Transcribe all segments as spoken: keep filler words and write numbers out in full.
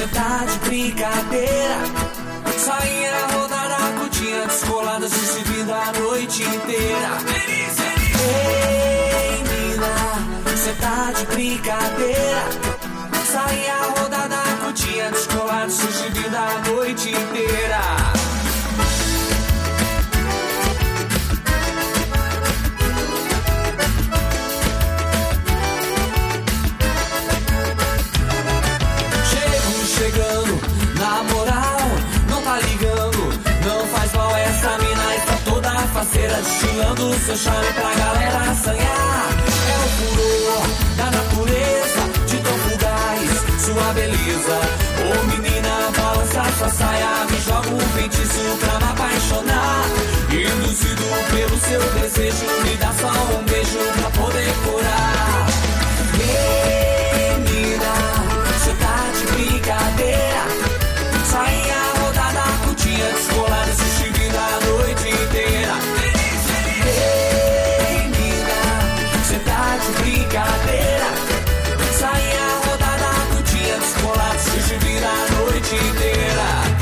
cê tá de brincadeira. Sainha rodada, curtinha descolada, se subindo a noite inteira. Ei, mina, cê tá de brincadeira. Sainha rodada, curtinha descolada, se subindo a noite inteira. Chegando, na moral, não tá ligando, não faz mal essa mina, está toda faceira, destilando seu charme pra galera assanhar. É o furor da natureza, de tão fugaz, sua beleza. Ô menina, balança sua saia, me joga um feitiço pra me apaixonar. Induzido pelo seu desejo, me dá só um beijo pra poder curar. Menina, cê tá de brincadeira. Sainha rodada, curtinha descolada, se subindo a noite inteira. Ei, mina, cê tá de brincadeira. Sainha rodada, curtinha descolada, se subindo a noite inteira.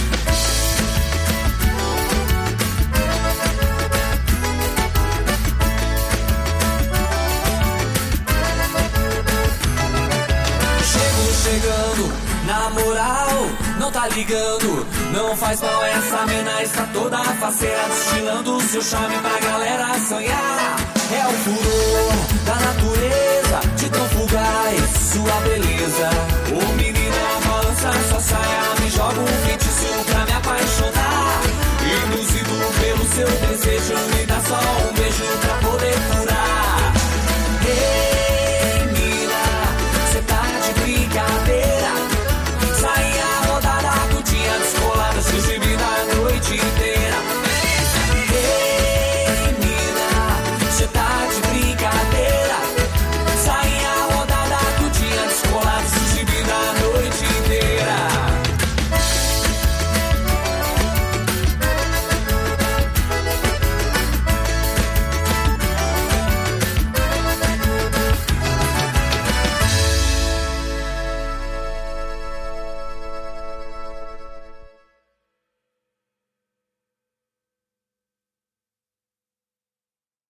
Chegando, na moral, não tá ligando, não faz mal essa mina, está toda faceira, destilando seu charme pra galera sonhar. É o furor da